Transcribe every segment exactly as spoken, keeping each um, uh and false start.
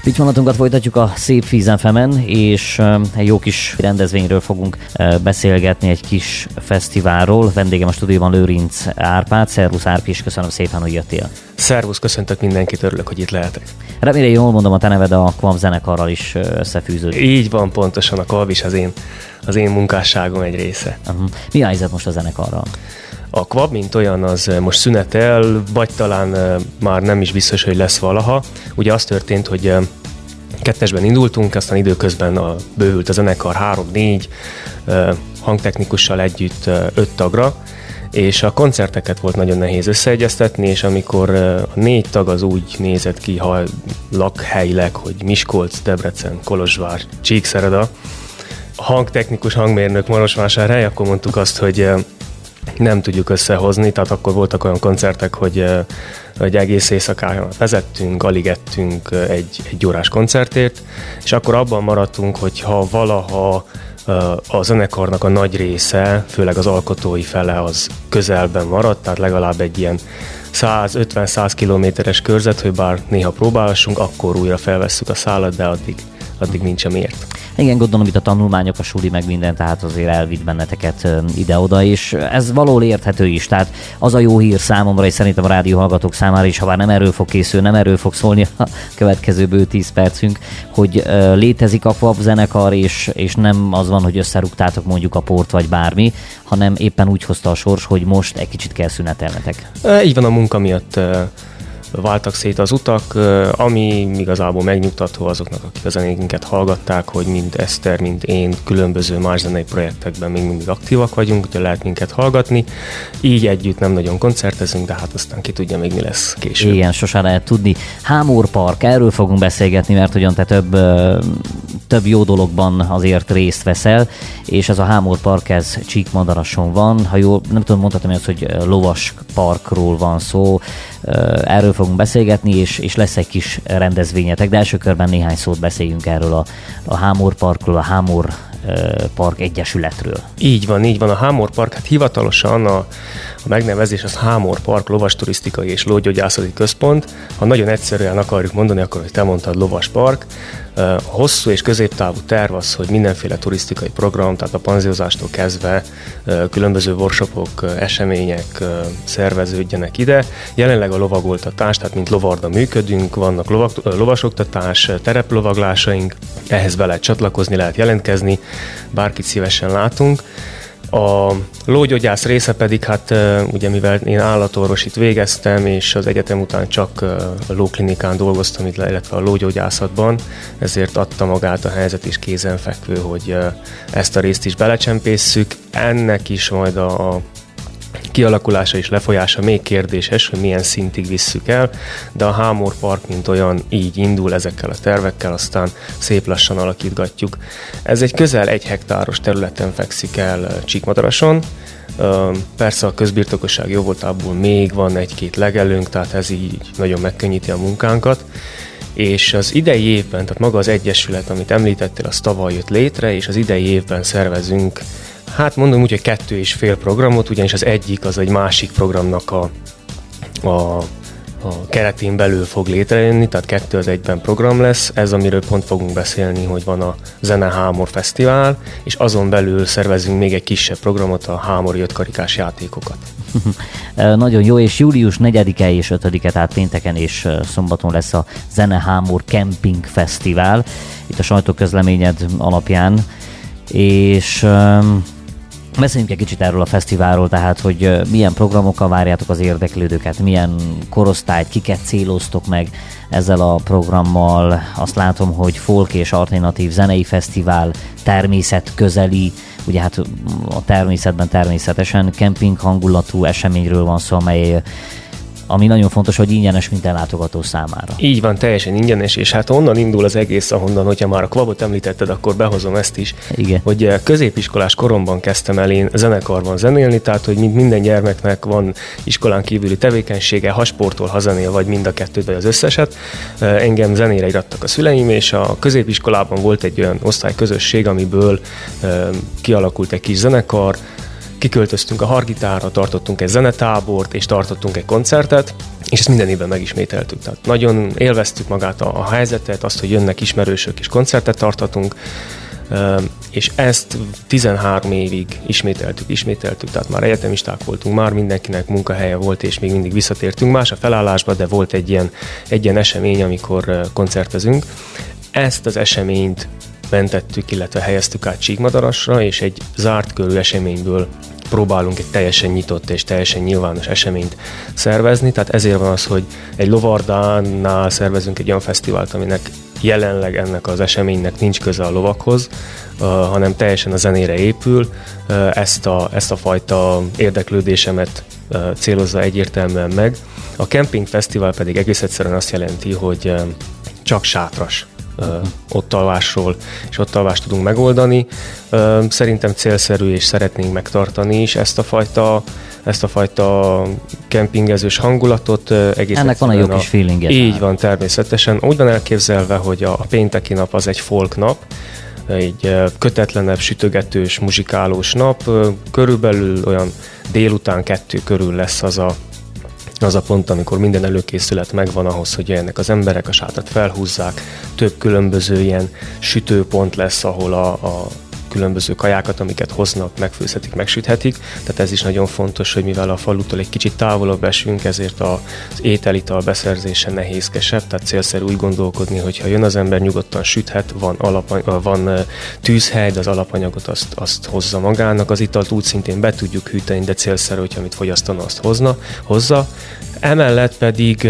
Pittyvonatunkat folytatjuk a Szépvíz ef emen, és egy jó kis rendezvényről fogunk beszélgetni, egy kis fesztiválról. Vendégem a stúdióban Lőrinc Árpád. Szervusz Árpi, és köszönöm szépen, hogy jöttél. Szervusz, köszöntök mindenkit, örülök, hogy itt lehetek. Remélem, jól mondom, a te neved a Kvab zenekarral is összefűződik. Így van, pontosan, a Kvab is az én, az én munkásságom egy része. Uh-huh. Mi a helyzet most a zenekarral? A Kvab, mint olyan, az most szünetel, vagy talán már nem is biztos, hogy lesz valaha. Ugye az történt, hogy kettesben indultunk, aztán időközben a, bővült a zenekar három-négy hangtechnikussal együtt öt tagra, és a koncerteket volt nagyon nehéz összeegyeztetni, és amikor a négy tag az úgy nézett ki, ha lakhelyileg, hogy Miskolc, Debrecen, Kolozsvár, Csíkszereda, a hangtechnikus, hangmérnök Marosvásárhely, akkor mondtuk azt, hogy nem tudjuk összehozni, tehát akkor voltak olyan koncertek, hogy, hogy egész éjszakán vezettünk, alig ettünk egy, egy órás koncertért, és akkor abban maradtunk, hogy ha valaha a zenekarnak a nagy része, főleg az alkotói fele az közelben maradt, tehát legalább egy ilyen száz ötven-száz kilométeres körzet, hogy bár néha próbálhassunk, akkor újra felvesszük a szálat, de addig, addig nincs miért. Igen, gondolom itt a tanulmányok, a suli meg minden, tehát azért elvitt benneteket ide-oda, és ez valahol érthető is. Tehát az a jó hír számomra, és szerintem a rádió hallgatók számára is, ha bár nem erről fog készülni, nem erről fog szólni a következő bő tíz percünk, hogy létezik a Kvab zenekar, és, és nem az van, hogy összerúgtátok mondjuk a port vagy bármi, hanem éppen úgy hozta a sors, hogy most egy kicsit kell szünetelnetek. Így van, a munka miatt váltak szét az utak, ami igazából megnyugtató azoknak, akik a zenénket hallgatták, hogy mind Eszter, mind én különböző más zenei projektekben még mindig aktívak vagyunk, úgyhogy lehet minket hallgatni. Így együtt nem nagyon koncertezünk, de hát aztán ki tudja még mi lesz később. Igen, sosem lehet tudni. Hámor Park, erről fogunk beszélgetni, mert ugyan te több, több jó dologban azért részt veszel, és ez a Hámor Park, ez Csíkmadarason van. Ha jól, nem tudom, mondhatom azt, hogy lovas parkról van szó, erről fogunk beszélgetni, és, és lesz egy kis rendezvényetek, de első körben néhány szót beszéljünk erről a, a Hámor Parkról, a Hámor Park Egyesületről. Így van, így van. A Hámor Park, hát hivatalosan a, a megnevezés az Hámor Park Lovasturisztikai és Lógyógyászati Központ. Ha nagyon egyszerűen akarjuk mondani, akkor, hogy te mondtad, lovas park. A hosszú és középtávú terv az, hogy mindenféle turisztikai program, tehát a panziózástól kezdve különböző workshopok, események szerveződjenek ide. Jelenleg a lovagoltatás, tehát mint lovarda működünk, vannak lovag, lovasoktatás, tereplovaglásaink, ehhez be lehet csatlakozni, lehet jelentkezni, bárkit szívesen látunk. A lógyógyász része pedig, hát ugye mivel én állatorvosit végeztem, és az egyetem után csak a lóklinikán dolgoztam, illetve a lógyógyászatban, ezért adta magát a helyzet is kézenfekvő, hogy ezt a részt is belecsempésszük. Ennek is majd a, a kialakulása és lefolyása még kérdéses, hogy milyen szintig visszük el, de a Hámor Park mint olyan így indul ezekkel a tervekkel, aztán szép lassan alakítgatjuk. Ez egy közel egy hektáros területen fekszik el Csíkmadarason. Persze a közbirtokosság jó voltából még van egy-két legelőnk, tehát ez így nagyon megkönnyíti a munkánkat. És az idei évben, tehát maga az egyesület, amit említettél, az tavaly jött létre, és az idei évben szervezünk, hát mondom úgy, hogy kettő és fél programot, ugyanis az egyik az egy másik programnak a, a, a keretén belül fog létrejönni, tehát kettő az egyben program lesz. Ez, amiről pont fogunk beszélni, hogy van a Zene Hámor Fesztivál, és azon belül szervezünk még egy kisebb programot, a Hámori ötkarikás játékokat. Nagyon jó, és július negyedike és ötödike, tehát pénteken és szombaton lesz a Zene Hámor Camping Fesztivál, itt a sajtóközleményed alapján, és beszéljünk egy kicsit erről a fesztiválról, tehát, hogy milyen programokkal várjátok az érdeklődőket, milyen korosztályt, kiket céloztok meg ezzel a programmal. Azt látom, hogy folk és alternatív zenei fesztivál, természetközeli, ugye hát a természetben természetesen kemping hangulatú eseményről van szó, amely ami nagyon fontos, hogy ingyenes minden látogató számára. Így van, teljesen ingyenes, és hát onnan indul az egész, ahonnan, hogyha már a Kvabot említetted, akkor behozom ezt is, igen, hogy középiskolás koromban kezdtem el én zenekarban zenélni, tehát, hogy mint minden gyermeknek van iskolán kívüli tevékenysége, ha sportol, ha zenél, vagy mind a kettőt, vagy az összeset. Engem zenére irattak a szüleim, és a középiskolában volt egy olyan osztályközösség, amiből kialakult egy kis zenekar. kiköltöztünk a Hargitára, tartottunk egy zenetábort, és tartottunk egy koncertet, és ezt minden évben megismételtük. Tehát nagyon élveztük magát a, a helyzetet, azt, hogy jönnek ismerősök, és koncertet tartatunk, és ezt tizenhárom évig ismételtük, ismételtük, tehát már egyetemisták voltunk, már mindenkinek munkahelye volt, és még mindig visszatértünk más a felállásba, de volt egy ilyen, egy ilyen esemény, amikor koncertezünk. Ezt az eseményt mentettük, illetve helyeztük át Csíkmadarasra, és egy zárt körű eseményből próbálunk egy teljesen nyitott és teljesen nyilvános eseményt szervezni, tehát ezért van az, hogy egy Lovardánál szervezünk egy olyan fesztivált, aminek jelenleg ennek az eseménynek nincs köze a lovakhoz, uh, hanem teljesen a zenére épül. Uh, ezt, a, ezt a fajta érdeklődésemet uh, célozza egyértelműen meg. A Camping Fesztivál pedig egész egyszerűen azt jelenti, hogy uh, csak sátras uh, ottalvásról és ottalvást tudunk megoldani. Uh, szerintem célszerű és szeretnénk megtartani is ezt a fajta ezt a fajta kempingezős hangulatot. Egész ennek van egy jó kis feelingje. Így van, természetesen. Úgy van elképzelve, hogy a, a pénteki nap az egy folk nap, egy kötetlenebb, sütögetős, muzsikálós nap. Körülbelül olyan délután kettő körül lesz az a, az a pont, amikor minden előkészület megvan ahhoz, hogy jöjjenek az emberek, a sátrat felhúzzák. Több különböző ilyen sütőpont lesz, ahol a, a különböző kajákat, amiket hoznak, megfőzhetik, megsüthetik. Tehát ez is nagyon fontos, hogy mivel a falutól egy kicsit távolabb esünk, ezért az ételital beszerzése nehézkesebb, tehát célszerű úgy gondolkodni, hogy ha jön az ember, nyugodtan süthet, van, alapany- van tűzhely, de az alapanyagot azt, azt hozza magának. Az italt úgy szintén be tudjuk hűteni, de célszerű, hogyha amit fogyasztana, azt hozna, hozza. Emellett pedig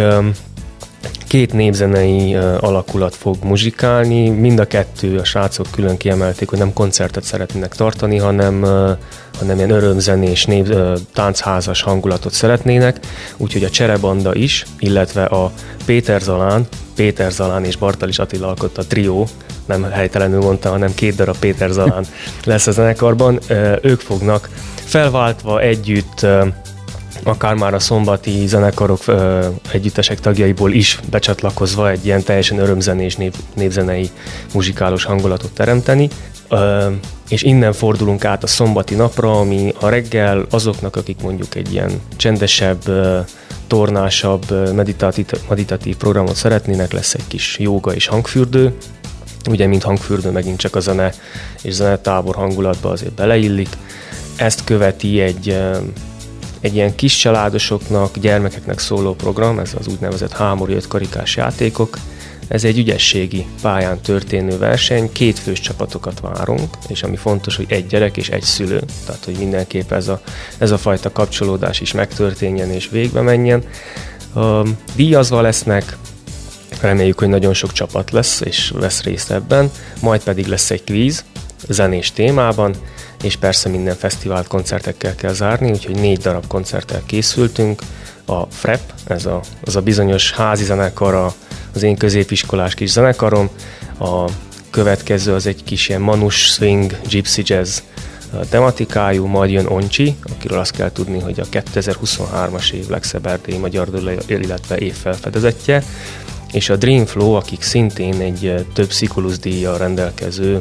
két népzenei uh, alakulat fog muzsikálni, mind a kettő, a srácok külön kiemelték, hogy nem koncertet szeretnének tartani, hanem, uh, hanem ilyen örömzenés, nép, uh, táncházas hangulatot szeretnének, úgyhogy a Cserebanda is, illetve a Péter Zalán, Péter Zalán és Bartalis Attila alkotta a trió, nem helytelenül mondta, hanem két darab Péter Zalán lesz a zenekarban, uh, ők fognak felváltva együtt uh, akár már a szombati zenekarok ö, együttesek tagjaiból is becsatlakozva egy ilyen teljesen örömzenés, nép, népzenei, muzsikálós hangulatot teremteni. Ö, és innen fordulunk át a szombati napra, ami a reggel azoknak, akik mondjuk egy ilyen csendesebb, ö, tornásabb, meditatív, meditatív programot szeretnének, lesz egy kis jóga és hangfürdő. Ugye, mint hangfürdő, megint csak a zene és zenetábor hangulatba azért beleillik. Ezt követi egy ö, egy ilyen kis családosoknak, gyermekeknek szóló program, ez az úgynevezett hámori ötkarikás játékok. Ez egy ügyességi pályán történő verseny, két fős csapatokat várunk, és ami fontos, hogy egy gyerek és egy szülő, tehát hogy mindenképp ez a, ez a fajta kapcsolódás is megtörténjen és végbe menjen. Um, díjazva lesznek, reméljük, hogy nagyon sok csapat lesz, és vesz részt ebben, majd pedig lesz egy kvíz zenés témában, és persze minden fesztivált koncertekkel kell zárni, úgyhogy négy darab koncerttel készültünk. A Frep, ez a, az a bizonyos házi zenekar, a, az én középiskolás kis zenekarom. A következő az egy kis ilyen manus, swing, gypsy jazz tematikájú, majd jön Oncsi, akiről azt kell tudni, hogy a kétezer-huszonhármas év legszebb erdélyi magyar dal, illetve évfelfedezetje, és a Dreamflow, akik szintén egy több Szikulus díjjal rendelkező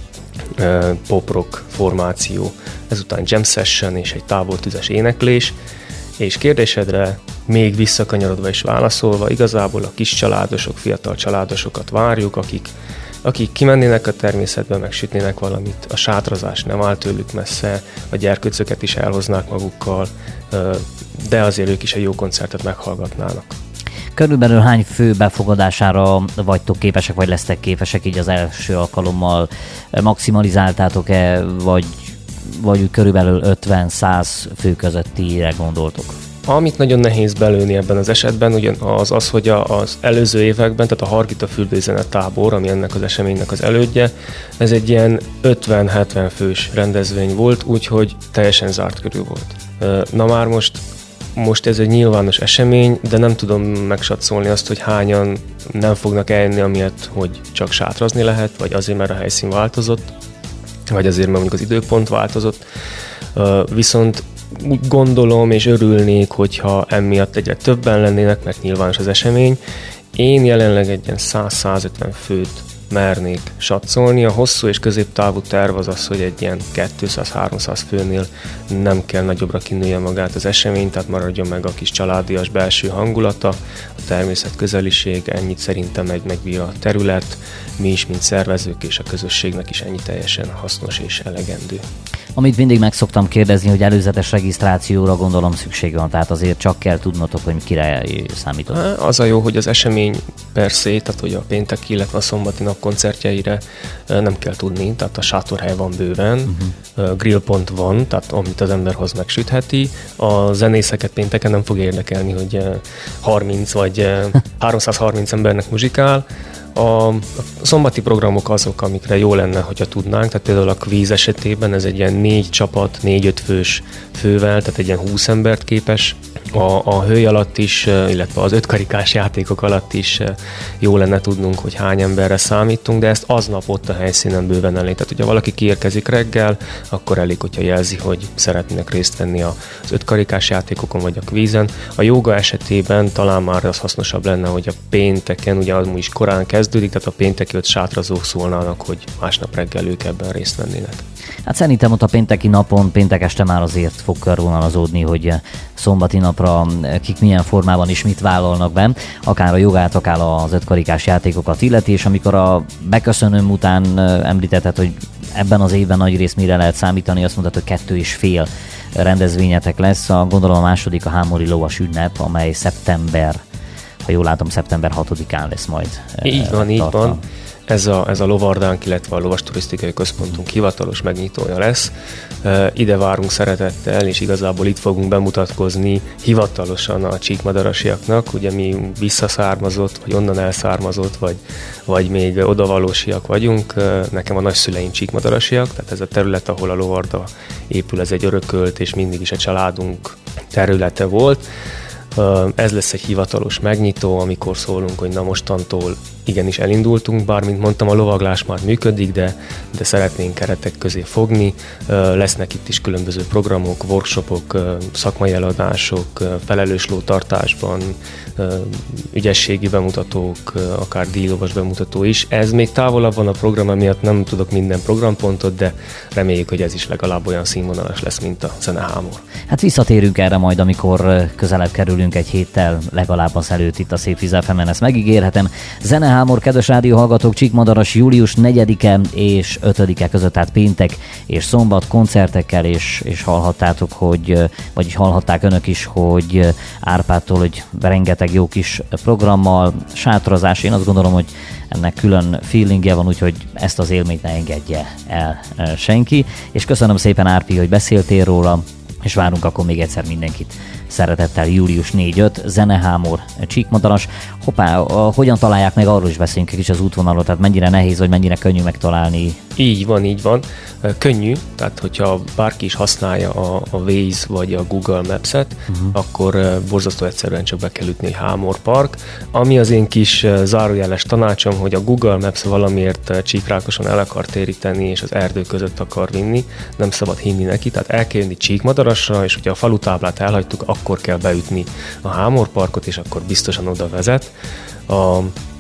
pop-rock formáció, ezután jam session és egy távoltüzes éneklés, és kérdésedre még visszakanyarodva és válaszolva, igazából a kis családosok, fiatal családosokat várjuk, akik, akik kimennének a természetbe, megsütnének valamit, a sátrazás nem áll tőlük messze, a gyerkőcöket is elhoznák magukkal, de azért ők is egy jó koncertet meghallgatnának. Körülbelül hány fő befogadására vagytok képesek, vagy lesztek képesek így az első alkalommal? Maximalizáltátok-e, vagy, vagy körülbelül ötven-száz fő közöttire gondoltok? Amit nagyon nehéz belőni ebben az esetben, ugyan az az, hogy az előző években, tehát a Hargita fürdőzene tábor, ami ennek az eseménynek az elődje, ez egy ilyen ötven-hetven fős rendezvény volt, úgyhogy teljesen zárt körül volt. Na már most Most ez egy nyilvános esemény, de nem tudom megsatszolni azt, hogy hányan nem fognak eljönni, amiatt, hogy csak sátrazni lehet, vagy azért, mert a helyszín változott, vagy azért, mert mondjuk az időpont változott. Viszont úgy gondolom és örülnék, hogyha emiatt egyre többen lennének, mert nyilvános az esemény. Én jelenleg egy ilyen száz-százötven főt mernék satszolni. A hosszú és középtávú terv az az, hogy egy ilyen kétszáz-háromszáz főnél nem kell nagyobbra kinője magát az esemény, tehát maradjon meg a kis családias belső hangulata, a természet közeliség, ennyit szerintem egy megbír a terület, mi is, mint szervezők és a közösségnek is ennyi teljesen hasznos és elegendő. Amit mindig meg szoktam kérdezni, hogy előzetes regisztrációra gondolom szükség van, tehát azért csak kell tudnotok, hogy kire számítok. Az a jó, hogy az esemény per se, tehát hogy a péntek, illetve a szombati nap koncertjeire nem kell tudni, tehát a sátorhely van bőven, uh-huh. grillpont van, tehát amit az ember hoz megsütheti. A zenészeket pénteken nem fog érdekelni, hogy harminc vagy háromszázharminc embernek muzsikál. A szombati programok azok, amikre jó lenne, hogyha tudnánk, tehát például a kvíz esetében ez egy ilyen négy csapat, négy-öt fős fővel, tehát egy ilyen húsz embert képes. A, a hőj alatt is, illetve az ötkarikás játékok alatt is jó lenne tudnunk, hogy hány emberre számítunk, de ezt aznap ott a helyszínen bőven elég. Tehát, hogyha valaki kiérkezik reggel, akkor elég, hogyha jelzi, hogy szeretnének részt venni az ötkarikás játékokon vagy a kvízen. A jóga esetében talán már az hasznosabb lenne, hogy a pénteken, ugye az is korán kezdődik, tehát a pénteki öt sátrazók szólnának, hogy másnap reggel ők ebben részt vennének. Hát szerintem ott a pénteki napon, péntek este már azért fog körvonalazódni, hogy szombati napra kik milyen formában is mit vállalnak be, akár a jogát, akár az ötkarikás játékokat illeti, és amikor a beköszönöm után említetted, hogy ebben az évben nagy rész mire lehet számítani, azt mondtad, hogy kettő és fél rendezvényetek lesz, a, gondolom a második a Hámori Lovas ünnep, amely szeptember, ha jól látom, szeptember hatodikán lesz majd. Így van, így van. Ez a, ez a lovardánk, illetve a lovas turisztikai központunk hivatalos megnyitója lesz. E, ide várunk szeretettel, és igazából itt fogunk bemutatkozni hivatalosan a csíkmadarasiaknak. Ugye mi visszaszármazott, vagy onnan elszármazott, vagy, vagy még odavalósiak vagyunk. Nekem a nagyszüleim csíkmadarasiak, tehát ez a terület, ahol a lovarda épül, ez egy örökölt, és mindig is a családunk területe volt. Ez lesz egy hivatalos megnyitó, amikor szólunk, hogy na mostantól igenis elindultunk, bár mint mondtam, a lovaglás már működik, de, de szeretnénk keretek közé fogni. Lesznek itt is különböző programok, workshopok, szakmai eladások, felelős lótartásban, ügyességi bemutatók, akár díjlovas bemutató is. Ez még távolabb van a program, miatt nem tudok minden programpontot, de reméljük, hogy ez is legalább olyan színvonalas lesz, mint a Zenehámor. Hát visszatérünk erre majd, amikor közelebb kerülünk egy héttel legalább az előtt itt a Szép Víz ef emen, ezt megígérhetem. Zenehámor, kedves rádióhallgatók, Csíkmadaras július negyedike és ötödike között, tehát péntek és szombat koncertekkel, és, és hallhattátok, hogy, vagyis hallhatták önök is, hogy Árpádtól, hogy rengeteg jó kis programmal, sátrazás, én azt gondolom, hogy ennek külön feelingje van, úgyhogy ezt az élményt ne engedje el senki. És köszönöm szépen, Árpi, hogy beszéltél róla, és várunk akkor még egyszer mindenkit szeretettel július négy-öt, Zenehámor, Csíkmadaras. Hoppá, hogyan találják meg, arról is beszéljünk egy kis az útvonalot, tehát mennyire nehéz, vagy mennyire könnyű megtalálni? Így van, így van. Könnyű, tehát hogyha bárki is használja a, a Waze vagy a Google Maps-et, uh-huh. akkor borzasztó egyszerűen csak be kell ütni, hogy Hámor Park. Ami az én kis zárójeles tanácsom, hogy a Google Maps valamiért Csíkrákoson el akar téríteni, és az erdő között akar vinni, nem szabad hinni neki, tehát el kell jönni Csíkmadarasra, és hogyha a falutáblát elhagytuk, akkor kell beütni a Hámor Parkot, és akkor biztosan oda vezet. A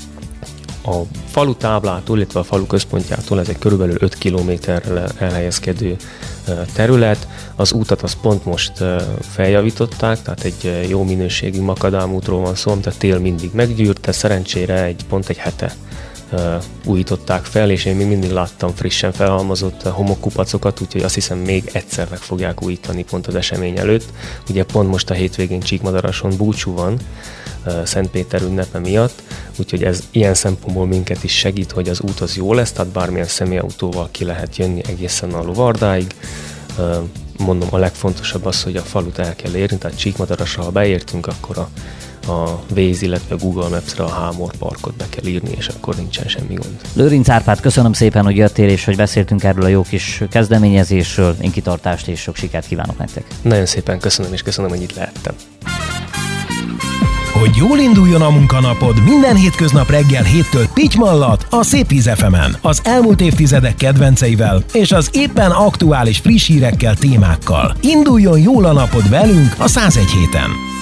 A falu táblától, illetve a falu központjától ez egy körülbelül öt kilométerre elhelyezkedő terület. Az útat az pont most feljavították, tehát egy jó minőségű makadám-útról van szó, tehát tél mindig meggyűrt, de szerencsére egy, pont egy hete újították fel, és én még mindig láttam frissen felhalmozott homokkupacokat, úgyhogy azt hiszem még egyszer meg fogják újítani pont az esemény előtt. Ugye pont most a hétvégén Csíkmadarason búcsú van, Szentpéter ünnepe miatt, úgyhogy ez ilyen szempontból minket is segít, hogy az út az jó lesz, tehát bármilyen személyautóval ki lehet jönni egészen a Lovardáig. Mondom, a legfontosabb az, hogy a falut el kell érni, tehát Csíkmadarasra, ha beértünk, akkor a, a Waze, illetve a Google Maps-re a Hámor Parkot be kell írni, és akkor nincsen semmi gond. Lőrinc Árpád, köszönöm szépen, hogy jöttél, és hogy beszéltünk erről a jó kis kezdeményezésről. Én kitartást és sok sikert kívánok nektek. Nagyon szépen köszönöm, és köszönöm, hogy itt lehettem. Hogy jól induljon a munkanapod, minden hétköznap reggel héttől Pitty Mallat a Szép Víz ef emen, az elmúlt évtizedek kedvenceivel és az éppen aktuális friss hírekkel, témákkal. Induljon jól a napod velünk a száz egy héten!